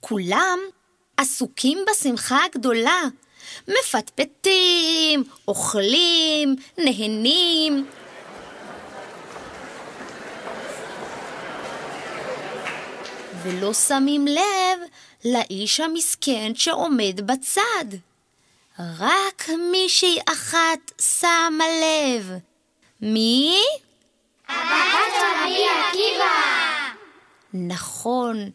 כולם עסוקים בשמחה הגדולה, מפטפטים, אוכלים, נהנים. ולא שמים לב לאיש המסכן שעומד בצד. רק מישהי אחת שמה לב. מי? הבת של רבי עקיבא. נכון,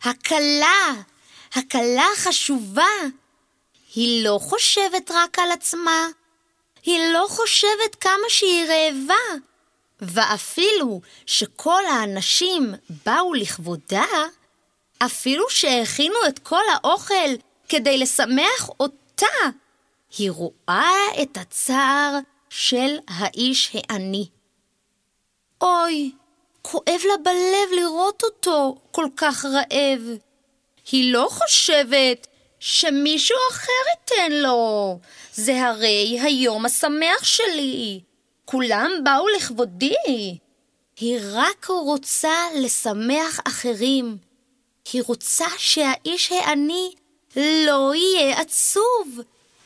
הכלה חשובה. היא לא חושבת רק על עצמה. היא לא חושבת כמה שהיא רעבה. ואפילו שכל האנשים באו לכבודה, אפילו שהכינו את כל האוכל כדי לשמח אותה, היא רואה את הצער של האיש העני. אוי, כואב לה בלב לראות אותו כל כך רעב. היא לא חושבת שמישהו אחר ייתן לו. זה הרי היום השמח שלי. כולם באו לכבודי. היא רק רוצה לשמח אחרים. היא רוצה שהאיש העני לא יהיה עצוב.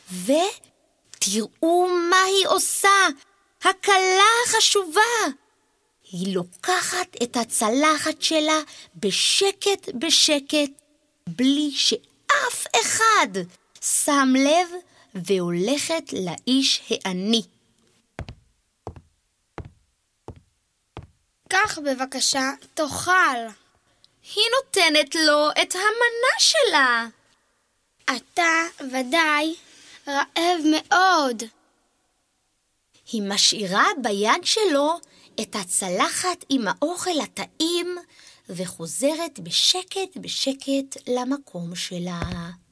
ותראו מה היא עושה. הכלה החשובה. היא לוקחת את הצלחת שלה בשקט בשקט, בלי שאף אחד שם לב, והולכת לאיש העני. קח בבקשה, תאכל. היא נותנת לו את המנה שלה. אתה ודאי רעב מאוד. היא משאירה ביד שלו את הצלחת עם האוכל הטעים, וחוזרת בשקט בשקט למקום שלה.